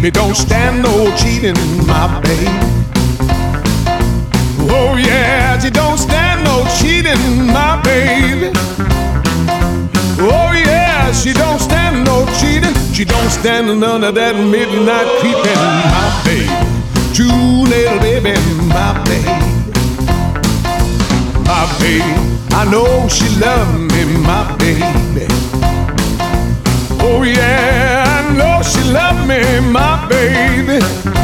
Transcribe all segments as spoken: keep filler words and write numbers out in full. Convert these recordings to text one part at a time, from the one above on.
baby don't stand no cheating, my baby. Oh yeah, she don't stand no cheating, my baby. Oh yeah, she don't stand no cheating. She don't stand none of that midnight creeping, my baby. True little baby, my baby. My baby, I know she love me, my baby. Oh yeah, I know she love me, my baby.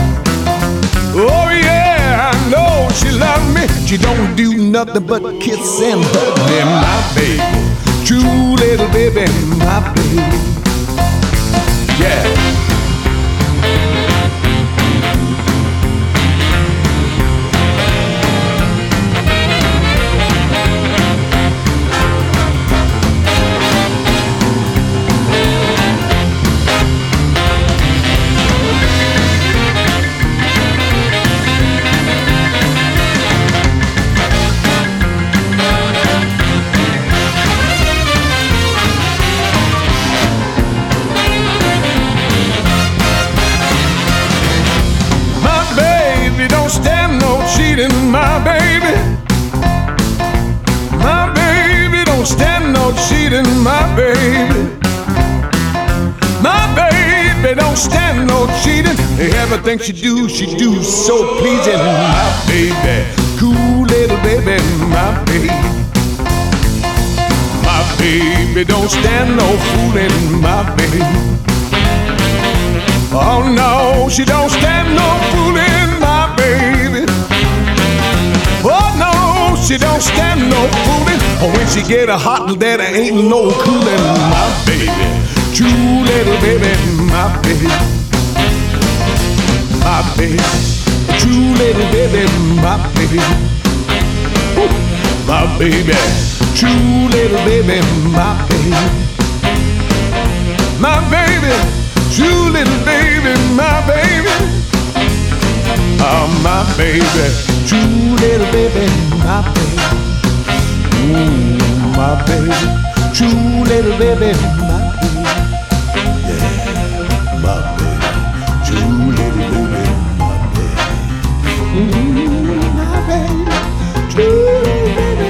Oh yeah, I know she love me. She don't do nothing but kiss and hug me, my baby. True little baby, my baby. Yeah. Don't stand no cheating, my baby. My baby don't stand no cheating, my baby. My baby don't stand no cheating. Everything she do, she do so pleasing, my baby. Cool little baby, my baby. My baby don't stand no fooling, my baby. Oh no, she don't stand no fooling, my baby. Oh no, she don't stand no fooling. Oh, when she get a hot, there ain't no cooling, my baby. True little baby, my baby. My baby, true little baby, my baby. Ooh, my baby, true little baby, my baby. My baby, true little baby, my baby. Oh, my baby, true little baby, my baby. Ooh, my baby, true little baby, my baby. Yeah, my baby, true little baby, my baby. Ooh, my baby, true little baby,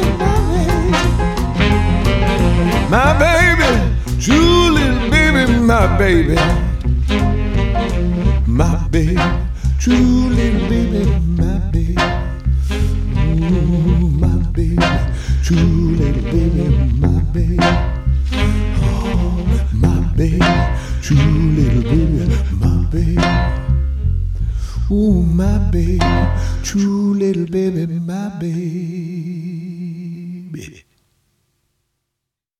my baby. My baby, true little baby, my baby. My baby, true little baby, my baby. Ooh, my baby, true little baby, my baby. Oh, my baby, true little baby, my baby. Ooh, my baby, true little baby, my baby.